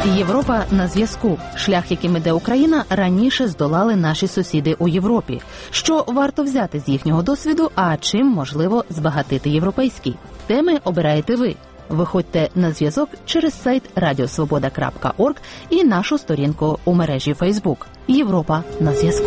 Європа на зв'язку. Шлях, яким іде Україна, раніше здолали наші сусіди у Європі. Що варто взяти з їхнього досвіду, а чим можливо збагатити європейський? Теми обираєте ви. Виходьте на зв'язок через сайт radiosvoboda.org і нашу сторінку у мережі Facebook. Європа на зв'язку.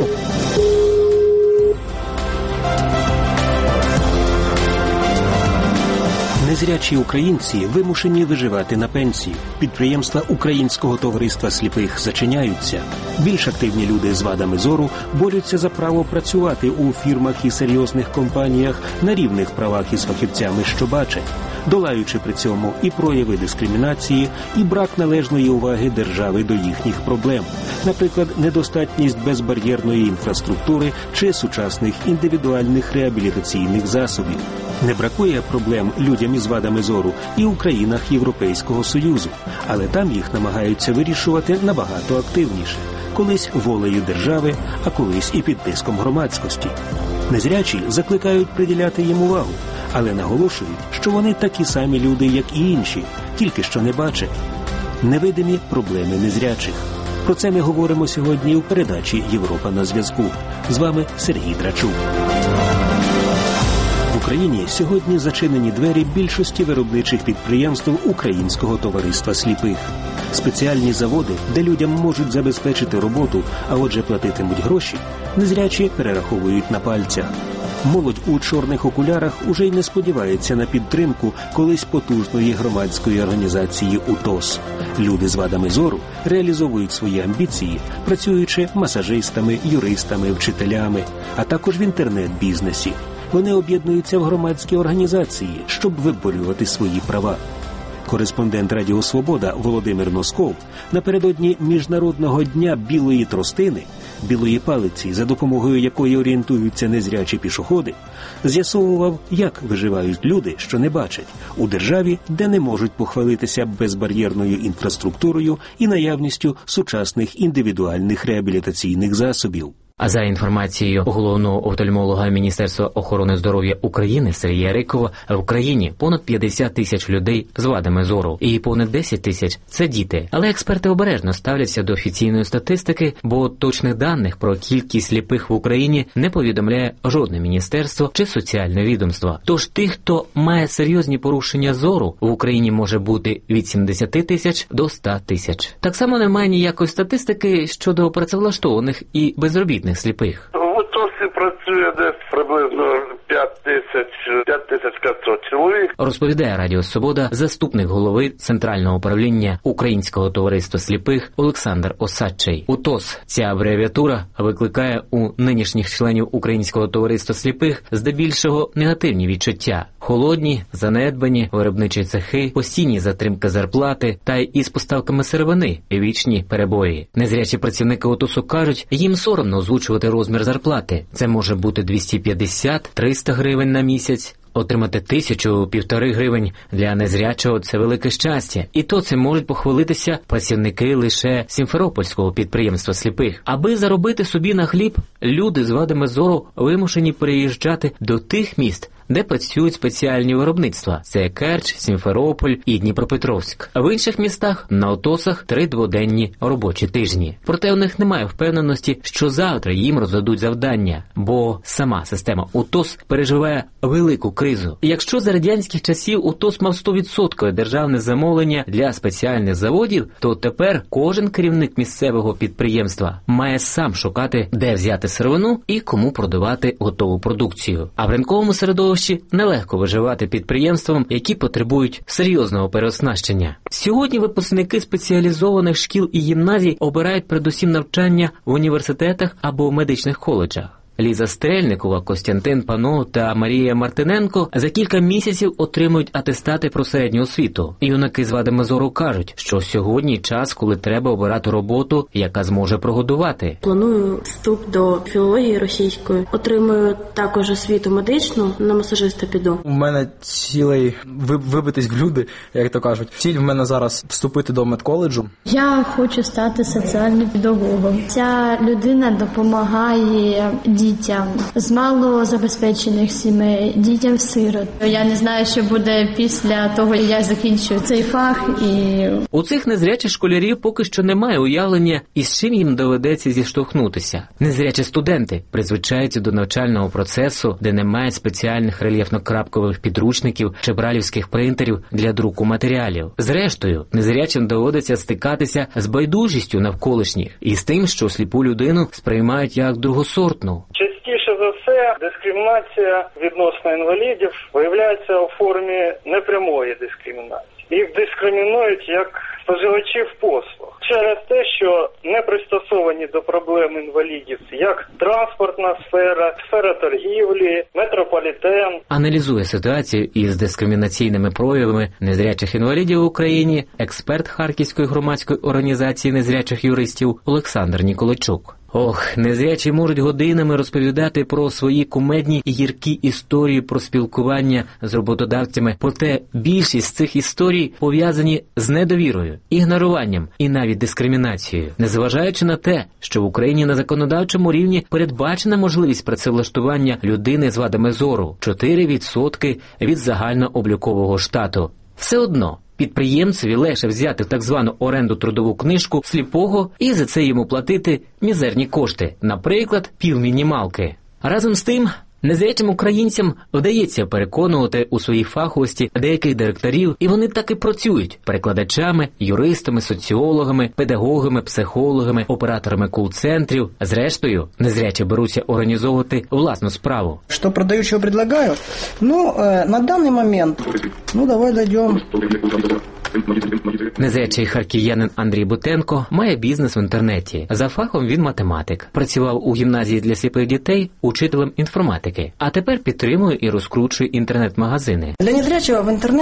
Незрячі українці вимушені виживати на пенсії. Підприємства Українського товариства сліпих зачиняються. Більш активні люди з вадами зору борються за право працювати у фірмах і серйозних компаніях на рівних правах із фахівцями, що бачать, долаючи при цьому і прояви дискримінації, і брак належної уваги держави до їхніх проблем. Наприклад, недостатність безбар'єрної інфраструктури чи сучасних індивідуальних реабілітаційних засобів. Не бракує проблем людям із вадами зору і у країнах Європейського Союзу, але там їх намагаються вирішувати набагато активніше. Колись волею держави, а колись і під тиском громадськості. Незрячі закликають приділяти їм увагу, але наголошують, що вони такі самі люди, як і інші, тільки що не бачать. Невидимі проблеми незрячих. Про це ми говоримо сьогодні у передачі «Європа на зв'язку». З вами Сергій Драчук. В Україні сьогодні зачинені двері більшості виробничих підприємств Українського товариства сліпих. Спеціальні заводи, де людям можуть забезпечити роботу, а отже платитимуть гроші, незрячі перераховують на пальцях. Молодь у чорних окулярах уже й не сподівається на підтримку колись потужної громадської організації УТОС. Люди з вадами зору реалізовують свої амбіції, працюючи масажистами, юристами, вчителями, а також в інтернет-бізнесі. Вони об'єднуються в громадські організації, щоб виборювати свої права. Кореспондент Радіо Свобода Володимир Носков напередодні Міжнародного дня білої тростини, білої палиці, за допомогою якої орієнтуються незрячі пішоходи, з'ясовував, як виживають люди, що не бачать, у державі, де не можуть похвалитися безбар'єрною інфраструктурою і наявністю сучасних індивідуальних реабілітаційних засобів. А за інформацією головного офтальмолога Міністерства охорони здоров'я України Сергія Рикова, в Україні понад 50 тисяч людей з вадами зору, і понад 10 тисяч – це діти. Але експерти обережно ставляться до офіційної статистики, бо точних даних про кількість сліпих в Україні не повідомляє жодне міністерство чи соціальне відомство. Тож тих, хто має серйозні порушення зору, в Україні може бути від 70 тисяч до 100 тисяч. Так само немає ніякої статистики щодо працевлаштованих і безробітних сліпих. В УТОСі працює десь приблизно 5500 чоловік. Розповідає Радіо Свобода заступник голови Центрального управління Українського товариства сліпих Олександр Осадчий. УТОС, ця абревіатура, викликає у нинішніх членів Українського товариства сліпих здебільшого негативні відчуття. Холодні, занедбані виробничі цехи, постійні затримки зарплати та із поставками сировини, вічні перебої. Незрячі працівники УТОСу кажуть, їм соромно озвучувати розмір зарплати. Це може бути 250-300 гривень на місяць. Отримати 1000-1,5 гривень для незрячого – це велике щастя. І то це можуть похвалитися працівники лише Сімферопольського підприємства сліпих. Аби заробити собі на хліб, люди з вадами зору вимушені переїжджати до тих міст, де працюють спеціальні виробництва. Це Керч, Сімферополь і Дніпропетровськ. А в інших містах на УТОСах 3 дводенні робочі тижні. Проте у них немає впевненості, що завтра їм роздадуть завдання, бо сама система УТОС переживає велику кризу. Якщо за радянських часів УТОС мав 100% державне замовлення для спеціальних заводів, то тепер кожен керівник місцевого підприємства має сам шукати, де взяти сировину і кому продавати готову продукцію. А в ринковому середовищі нелегко виживати підприємствам, які потребують серйозного переоснащення. Сьогодні випускники спеціалізованих шкіл і гімназій обирають передусім навчання в університетах або в медичних коледжах. Ліза Стрельникова, Костянтин Пано та Марія Мартиненко за кілька місяців отримують атестати про середню освіту. Юнаки з вадами зору кажуть, що сьогодні час, коли треба обирати роботу, яка зможе прогодувати. Планую вступ до філології російської. Отримую також освіту медичну, на масажиста піду. У мене цілий вибитись в люди, як то кажуть. Ціль в мене зараз вступити до медколеджу. Я хочу стати соціальним педагогом. Ця людина допомагає дітям дітям з малозабезпечених сімей, дітям-сирот. Я не знаю, що буде після того, як я закінчу цей фах. У цих незрячих школярів поки що немає уявлення, із чим їм доведеться зіштовхнутися. Незрячі студенти призвичаються до навчального процесу, де немає спеціальних рельєфно-крапкових підручників чи брайлівських принтерів для друку матеріалів. Зрештою, незрячим доводиться стикатися з байдужістю навколишніх і з тим, що сліпу людину сприймають як другосортну. Частіше за все, дискримінація відносно інвалідів виявляється у формі непрямої дискримінації. Їх дискримінують як споживачів послуг через те, що не пристосовані до проблем інвалідів, як транспортна сфера, сфера торгівлі, метрополітен. Аналізує ситуацію із дискримінаційними проявами незрячих інвалідів в Україні експерт Харківської громадської організації незрячих юристів Олександр Ніколайчук. Незрячі можуть годинами розповідати про свої кумедні і гіркі історії про спілкування з роботодавцями, проте більшість з цих історій пов'язані з недовірою, ігноруванням і навіть дискримінацією. Незважаючи на те, що в Україні на законодавчому рівні передбачена можливість працевлаштування людини з вадами зору – 4% від загальнооблікового штату. Все одно підприємцеві легше взяти в так звану оренду трудову книжку сліпого і за це йому платити мізерні кошти, наприклад, півмінімалки. Разом з тим, незрячим українцям вдається переконувати у своїй фаховості деяких директорів, і вони так і працюють перекладачами, юристами, соціологами, педагогами, психологами, операторами кол-центрів. Зрештою, незрячі беруться організовувати власну справу. Що продаю, що предлагаю? На даний момент, давай дойдем. Незрячий харків'янин Андрій Бутенко має бізнес в інтернеті. За фахом він математик. Працював у гімназії для сліпих дітей учителем інформатики. А тепер підтримує і розкручує інтернет-магазини. Для незрячого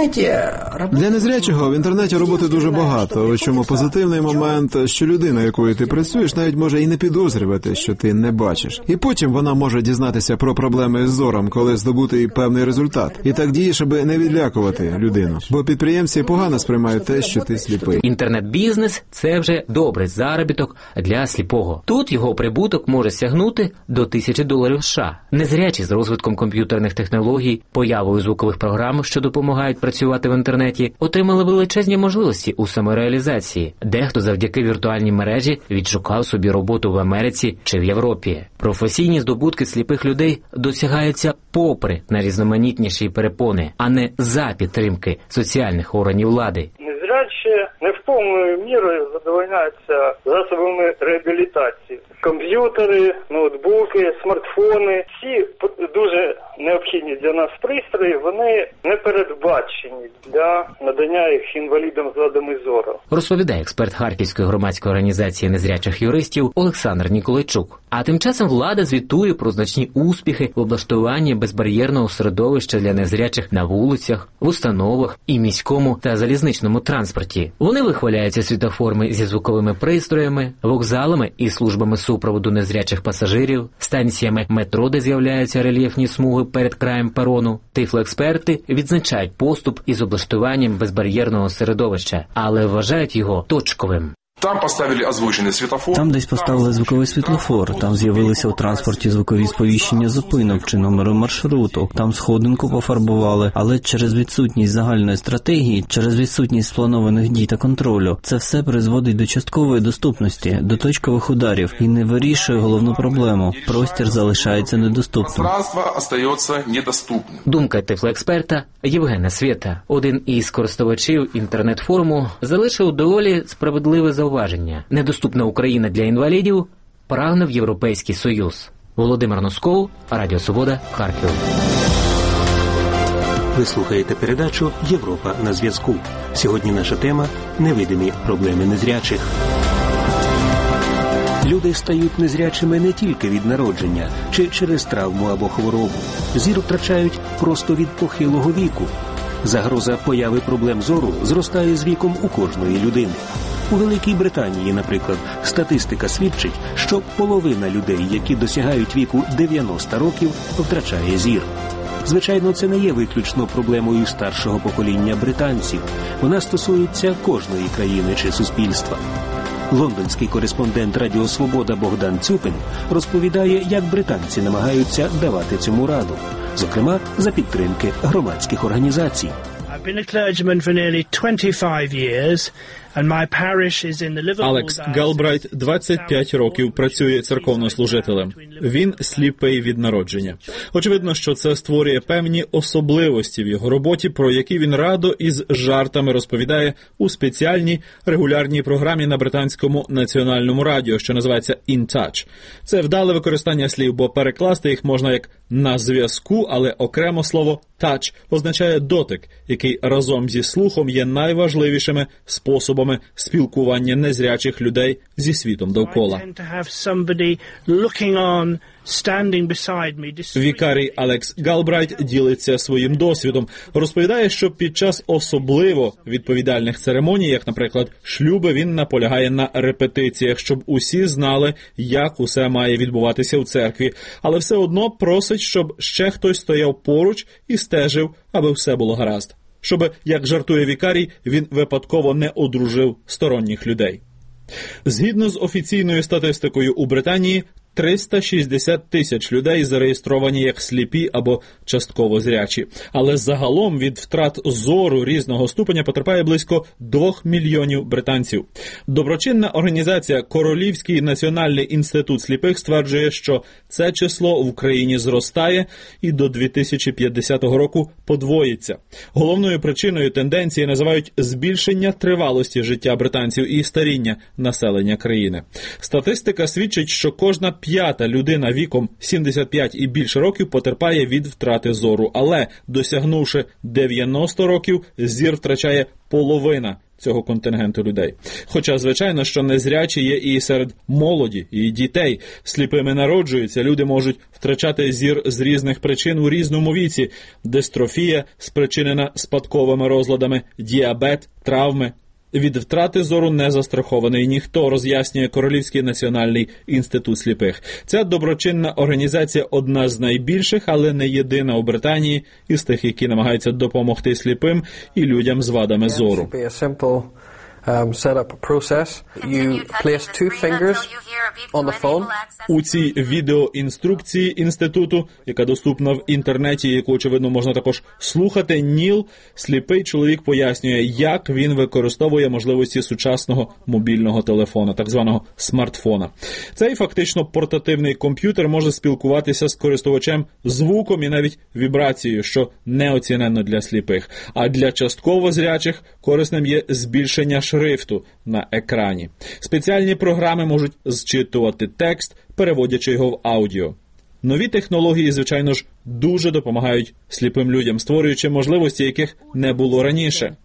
в інтернеті роботи дуже багато. У чому позитивний момент, що людина, якою ти працюєш, навіть може і не підозрювати, що ти не бачиш. І потім вона може дізнатися про проблеми з зором, коли здобути певний результат. І так дієш, аби не відлякувати людину. Бо підприємці погано сприймають те, що ти сліпий. Інтернет-бізнес – це вже добрий заробіток для сліпого. Тут його прибуток може сягнути до $1000 США. Незрячі з розвитком комп'ютерних технологій, появою звукових програм, що допомагають працювати в інтернеті, отримали величезні можливості у самореалізації. Дехто завдяки віртуальній мережі відшукав собі роботу в Америці чи в Європі. Професійні здобутки сліпих людей досягаються попри найрізноманітніші перепони, а не за підтримки соціальних органів влади. Незрячі не в повною мірою задовольняються засобами реабілітації. Комп'ютери, ноутбуки, смартфони – всі дуже необхідні для нас пристрої, вони не передбачені для надання їх інвалідам з вадами зору. Розповідає експерт Харківської громадської організації незрячих юристів Олександр Ніколайчук. А тим часом влада звітує про значні успіхи в облаштуванні безбар'єрного середовища для незрячих на вулицях, в установах і міському та залізничному транспорті. Вони вихваляються світлофорами зі звуковими пристроями, вокзалами і службами супроводу незрячих пасажирів, станціями метро, де з'являються рельєфні смуги перед краєм перону. Тифлоексперти відзначають поступ із облаштуванням безбар'єрного середовища, але вважають його точковим. Там десь поставили звуковий світлофор, там з'явилися у транспорті звукові сповіщення зупинок чи номеру маршруту, там сходинку пофарбували, але через відсутність загальної стратегії, через відсутність спланованих дій та контролю, це все призводить до часткової доступності, до точкових ударів і не вирішує головну проблему. Простір залишається недоступним. Думка тифлоексперта Євгена Свєта, один із користувачів інтернет-форуму, залишив доволі справедливе зауваження. Недоступна Україна для інвалідів прагне в Європейський Союз. Володимир Носков, Радіо Свобода, Харків. Ви слухаєте передачу «Європа на зв'язку». Сьогодні наша тема – невидимі проблеми незрячих. Люди стають незрячими не тільки від народження чи через травму або хворобу. Зір втрачають просто від похилого віку. Загроза появи проблем зору зростає з віком у кожної людини. У Великій Британії, наприклад, статистика свідчить, що половина людей, які досягають віку 90 років, втрачає зір. Звичайно, це не є виключно проблемою старшого покоління британців. Вона стосується кожної країни чи суспільства. Лондонський кореспондент Радіо Свобода Богдан Цюпин розповідає, як британці намагаються давати цьому раду, зокрема за підтримки громадських організацій. Алекс Галбрайт 25 років працює церковнослужителем. Він сліпий від народження. Очевидно, що це створює певні особливості в його роботі, про які він радо із жартами розповідає у спеціальній регулярній програмі на британському національному радіо, що називається «In Touch». Це вдале використання слів, бо перекласти їх можна як «на зв'язку», але окремо слово «touch» означає «дотик», який разом зі слухом є найважливішими способами спілкування незрячих людей зі світом довкола. Вікарій Алекс Галбрайт ділиться своїм досвідом. Розповідає, що під час особливо відповідальних церемоній, як, наприклад, шлюби, він наполягає на репетиціях, щоб усі знали, як усе має відбуватися у церкві. Але все одно просить, щоб ще хтось стояв поруч і стежив, аби все було гаразд. Щоб, як жартує вікарій, він випадково не одружив сторонніх людей. Згідно з офіційною статистикою у Британії, 360 тисяч людей зареєстровані як сліпі або частково зрячі. Але загалом від втрат зору різного ступеня потерпає близько 2 мільйонів британців. Доброчинна організація Королівський національний інститут сліпих стверджує, що це число в Україні зростає і до 2050 року подвоїться. Головною причиною тенденції називають збільшення тривалості життя британців і старіння населення країни. Статистика свідчить, що кожна 5-та людина віком 75 і більше років потерпає від втрати зору, але, досягнувши 90 років, зір втрачає половина цього контингенту людей. Хоча, звичайно, що незрячі є і серед молоді, і дітей. Сліпими народжуються, люди можуть втрачати зір з різних причин у різному віці. Дистрофія, спричинена спадковими розладами, діабет, травми. Від втрати зору не застрахований ніхто, роз'яснює Королівський національний інститут сліпих. Ця доброчинна організація одна з найбільших, але не єдина у Британії із тих, які намагаються допомогти сліпим і людям з вадами зору. У цій відеоінструкції інституту, яка доступна в інтернеті, яку, очевидно, можна також слухати, Ніл, сліпий чоловік, пояснює, як він використовує можливості сучасного мобільного телефона, так званого смартфона. Цей фактично портативний комп'ютер може спілкуватися з користувачем звуком і навіть вібрацією, що неоціненно для сліпих. А для частково зрячих корисним є збільшення шрифту на екрані. Спеціальні програми можуть зчитувати текст, переводячи його в аудіо. Нові технології, звичайно ж, дуже допомагають сліпим людям, створюючи можливості, яких не було раніше.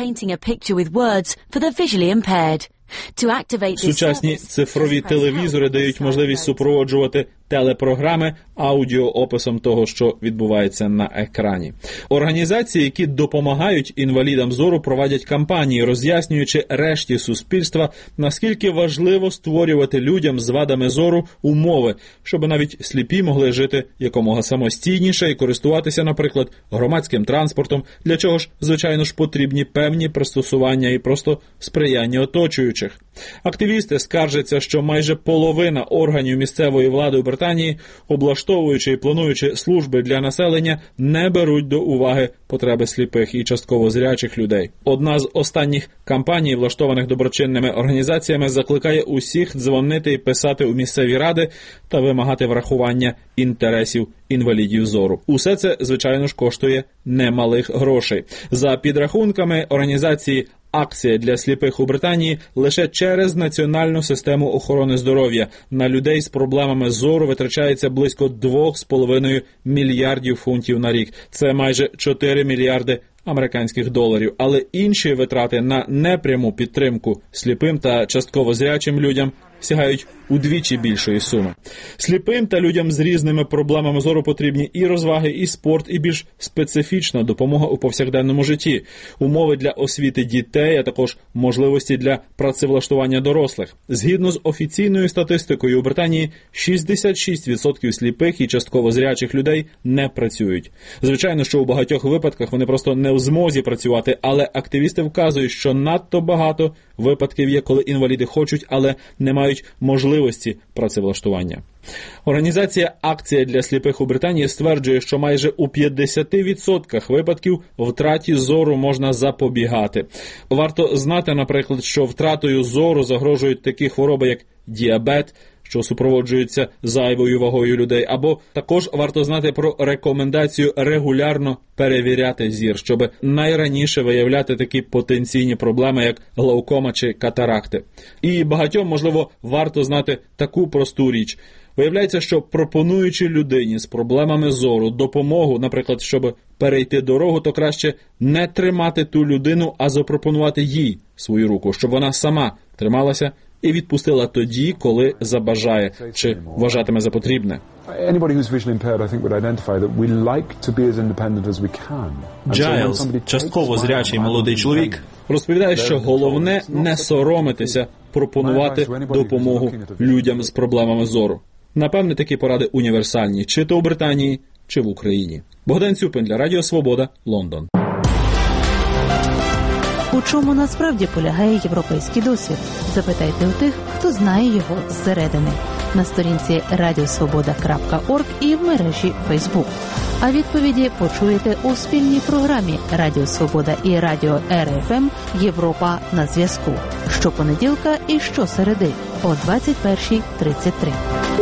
Сучасні цифрові телевізори дають можливість супроводжувати телепрограми аудіоописом того, що відбувається на екрані. Організації, які допомагають інвалідам зору, проводять кампанії, роз'яснюючи решті суспільства, наскільки важливо створювати людям з вадами зору умови, щоб навіть сліпі могли жити якомога самостійніше і користуватися, наприклад, громадським транспортом, для чого ж, звичайно ж, потрібні певні пристосування і просто сприяння оточуючих. Активісти скаржаться, що майже половина органів місцевої влади у Британії, облаштовуючи і плануючи служби для населення, не беруть до уваги потреби сліпих і частково зрячих людей. Одна з останніх кампаній, влаштованих доброчинними організаціями, закликає усіх дзвонити і писати у місцеві ради та вимагати врахування інтересів інвалідів зору. Усе це, звичайно ж, коштує немалих грошей. За підрахунками організації «Акція для сліпих» у Британії, лише через національну систему охорони здоров'я на людей з проблемами зору витрачається близько 2,5 мільярдів фунтів на рік. Це майже 4 мільярди американських доларів. Але інші витрати на непряму підтримку сліпим та частково зрячим людям сягають удвічі більшої суми. Сліпим та людям з різними проблемами зору потрібні і розваги, і спорт, і більш специфічна допомога у повсякденному житті, умови для освіти дітей, а також можливості для працевлаштування дорослих. Згідно з офіційною статистикою, у Британії 66% сліпих і частково зрячих людей не працюють. Звичайно, що у багатьох випадках вони просто не в змозі працювати, але активісти вказують, що надто багато випадків є, коли інваліди хочуть, але не мають можливості працевлаштування. Організація «Акція для сліпих» у Британії стверджує, що майже у 50% випадків втраті зору можна запобігати. Варто знати, наприклад, що втратою зору загрожують такі хвороби, як діабет, що супроводжуються зайвою вагою людей, або також варто знати про рекомендацію регулярно перевіряти зір, щоб найраніше виявляти такі потенційні проблеми, як глаукома чи катаракти. І багатьом, можливо, варто знати таку просту річ. Виявляється, що пропонуючи людині з проблемами зору допомогу, наприклад, щоб перейти дорогу, то краще не тримати ту людину, а запропонувати їй свою руку, щоб вона сама трималася і відпустила тоді, коли забажає чи вважатиме за потрібне. Джайлз, частково зрячий молодий чоловік, розповідає, що головне не соромитися пропонувати допомогу людям з проблемами зору. Напевне, такі поради універсальні, чи то у Британії, чи в Україні. Богдан Цюпин для Радіо Свобода, Лондон. У чому насправді полягає європейський досвід? Запитайте у тих, хто знає його зсередини. На сторінці radiosvoboda.org і в мережі Facebook. А відповіді почуєте у спільній програмі Радіо Свобода і Радіо РФМ «Європа на зв'язку» щопонеділка і щосереди о 21:33.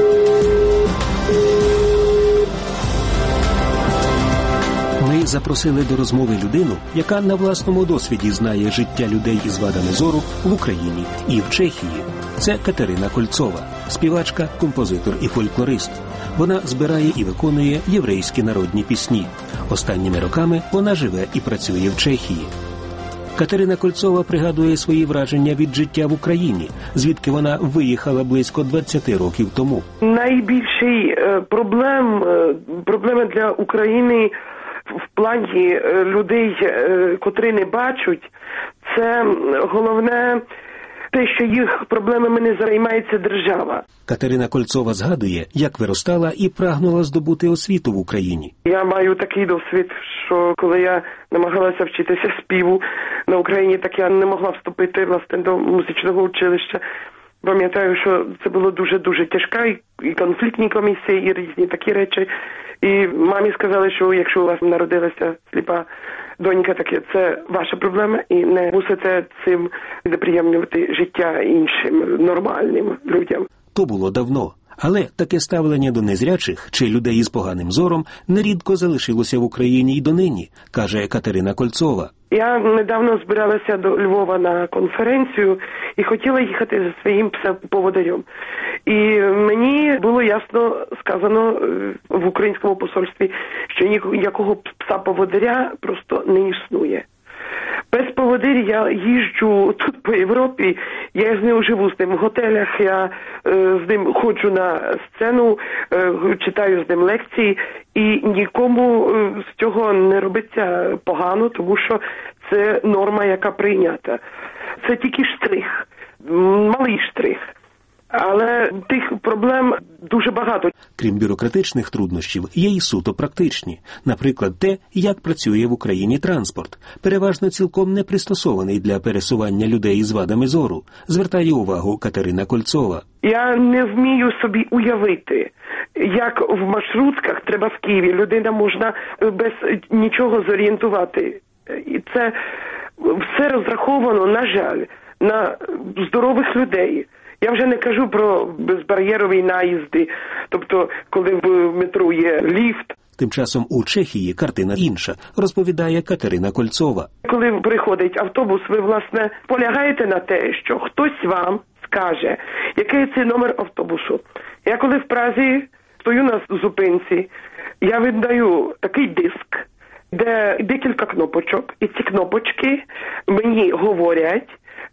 Ми запросили до розмови людину, яка на власному досвіді знає життя людей із вадами зору в Україні і в Чехії. Це Катерина Кольцова, співачка, композитор і фольклорист. Вона збирає і виконує єврейські народні пісні. Останніми роками вона живе і працює в Чехії. Катерина Кольцова пригадує свої враження від життя в Україні, звідки вона виїхала близько 20 років тому. Найбільший проблема для України в плані людей, котрі не бачать, це головне те, що їх проблемами не займається держава. Катерина Кольцова згадує, як виростала і прагнула здобути освіту в Україні. Я маю такий досвід, що коли я намагалася вчитися співу на Україні, так я не могла вступити, власне, до музичного училища. Пам'ятаю, що це було дуже-дуже тяжко, і конфліктні комісії, і різні такі речі. І мамі сказали, що якщо у вас народилася сліпа донька, так це ваша проблема, і не мусите цим неприємнювати життя іншим нормальним людям. То було давно. Але таке ставлення до незрячих чи людей із поганим зором нерідко залишилося в Україні й донині, каже Катерина Кольцова. Я недавно збиралася до Львова на конференцію і хотіла їхати за своїм псевдоповодарем. І мені було ясно сказано в українському посольстві, що ніякого пса-поводаря просто не існує. Без поводиря я їжджу тут по Європі, я з ним живу, з ним в готелях, я з ним ходжу на сцену, читаю з ним лекції, і нікому з цього не робиться погано, тому що це норма, яка прийнята. Це тільки штрих, малий штрих. Але тих проблем дуже багато. Крім бюрократичних труднощів, є й суто практичні. Наприклад, те, як працює в Україні транспорт. Переважно цілком не пристосований для пересування людей із вадами зору, звертає увагу Катерина Кольцова. Я не вмію собі уявити, як в маршрутках треба в Києві. Людина можна без нічого зорієнтувати. І це все розраховано, на жаль, на здорових людей. Я вже не кажу про безбар'єрові наїзди, тобто коли в метро є ліфт. Тим часом у Чехії картина інша, розповідає Катерина Кольцова. Коли приходить автобус, ви, власне, полягаєте на те, що хтось вам скаже, який це номер автобусу. Я коли в Празі стою на зупинці, я видаю такий диск, де декілька кнопочок, і ці кнопочки мені говорять,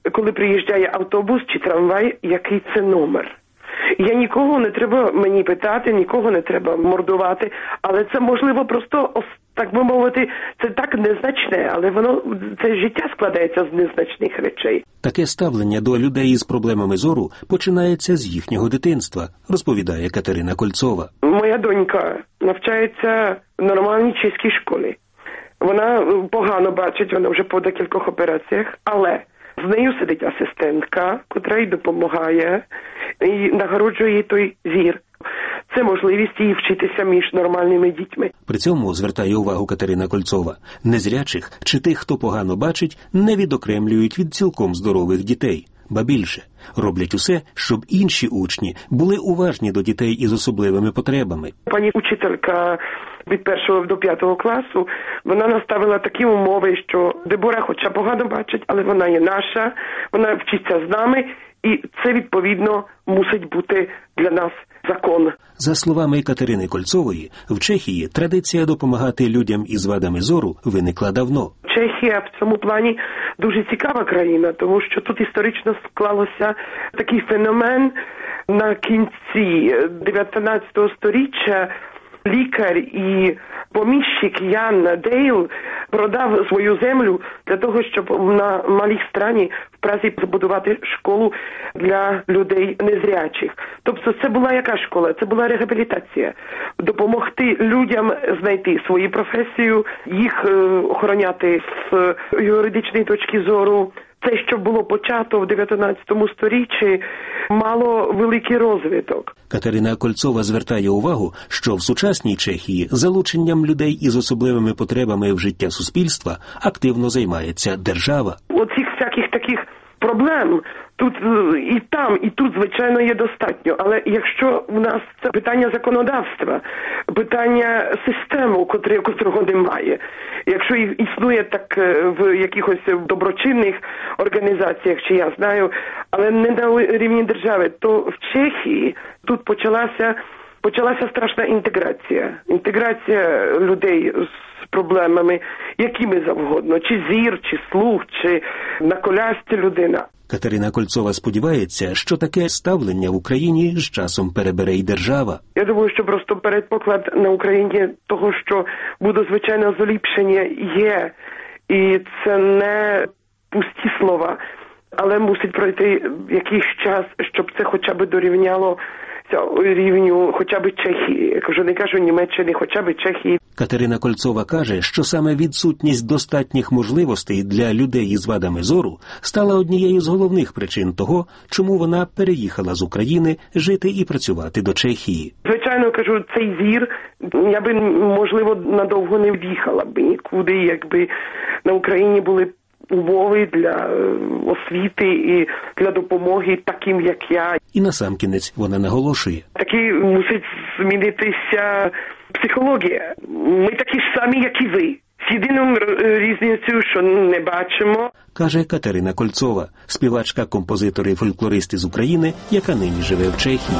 коли приїжджає автобус чи трамвай, який це номер. Я нікого не треба мені питати, нікого не треба мордувати, але це можливо просто, так би мовити, це так незначне, але це життя складається з незначних речей. Таке ставлення до людей із проблемами зору починається з їхнього дитинства, розповідає Катерина Кольцова. Моя донька навчається в нормальній чеській школі. Вона погано бачить, вона вже по декількох операціях, але з нею сидить асистентка, котра їй допомагає і нагороджує їй той зір. Це можливість їй вчитися між нормальними дітьми. При цьому, звертає увагу Катерина Кольцова, незрячих чи тих, хто погано бачить, не відокремлюють від цілком здорових дітей. Ба більше, роблять усе, щоб інші учні були уважні до дітей із особливими потребами. Пані учителька від 1 до 5 класу, вона наставила такі умови, що Дебора хоча погано бачить, але вона є наша, вона вчиться з нами, і це, відповідно, мусить бути для нас закон. За словами Катерини Кольцової, в Чехії традиція допомагати людям із вадами зору виникла давно. Чехія в цьому плані дуже цікава країна, тому що тут історично склалося такий феномен. На кінці 19 сторіччя лікар і поміщик Ян Дейл продав свою землю для того, щоб на малій страні в Празі збудувати школу для людей незрячих. Тобто це була яка школа? Це була реабілітація. Допомогти людям знайти свою професію, їх охороняти з юридичної точки зору. Те, що було почато в 19 сторіччі, мало великий розвиток. Катерина Кольцова звертає увагу, що в сучасній Чехії залученням людей із особливими потребами в життя суспільства активно займається держава. Оцих всяких таких проблем тут і там, і тут, звичайно, є достатньо. Але якщо в нас це питання законодавства, питання системи, котрого немає, якщо існує так в якихось доброчинних організаціях, чи я знаю, але не на рівні держави, то в Чехії тут почалася страшна інтеграція. Інтеграція людей з проблемами, якими завгодно, чи зір, чи слух, чи на колясці людина. Катерина Кольцова сподівається, що таке ставлення в Україні з часом перебере й держава. Я думаю, що просто передпоклад на Україні того, що буде, звичайно, заліпшення є. І це не пусті слова, але мусить пройти якийсь час, щоб це хоча б дорівняло рівню хоча б Чехії. Я кажу, не кажу Німеччини, хоча б Чехії. Катерина Кольцова каже, що саме відсутність достатніх можливостей для людей із вадами зору стала однією з головних причин того, чому вона переїхала з України жити і працювати до Чехії. Звичайно, кажу, цей зір, я би, можливо, надовго не в'їхала б нікуди, якби на Україні були умови для освіти і для допомоги таким, як я. І насамкінець вона наголошує. Таки мусить змінитися психологія. Ми такі ж самі, як і ви. З єдиною різницею, що не бачимо. Каже Катерина Кольцова, співачка, композитор і фольклорист із України, яка нині живе в Чехії.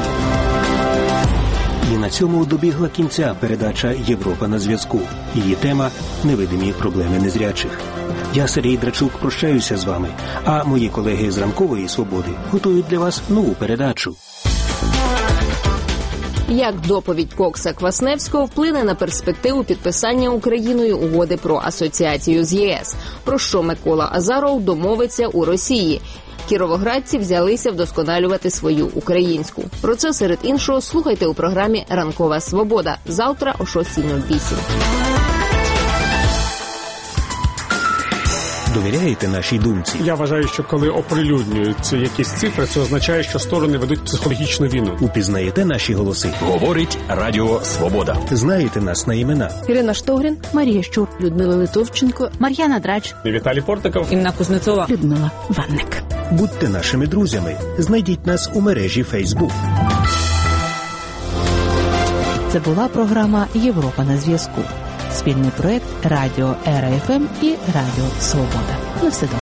І на цьому добігла кінця передача «Європа на зв'язку». Її тема – невидимі проблеми незрячих. Я, Сергій Драчук, прощаюся з вами, а мої колеги з «Ранкової свободи» готують для вас нову передачу. Як доповідь Кокса Квасневського вплине на перспективу підписання Україною угоди про асоціацію з ЄС, про що Микола Азаров домовиться у Росії. Кіровоградці взялися вдосконалювати свою українську. Про це, серед іншого, слухайте у програмі «Ранкова свобода» завтра о 6:08. Довіряєте нашій думці? Я вважаю, що коли оприлюднюються якісь цифри, це означає, що сторони ведуть психологічну війну. Упізнаєте наші голоси? Говорить Радіо Свобода. Знаєте нас на імена? Ірина Штогрін, Марія Щур, Людмила Литовченко, Мар'яна Драч, Віталій Портиков, Інна Кузнецова, Людмила Ванник. Будьте нашими друзями. Знайдіть нас у мережі Facebook. Це була програма «Європа на зв'язку». Спільний проект Радіо РФМ і Радіо Свобода. На все добре.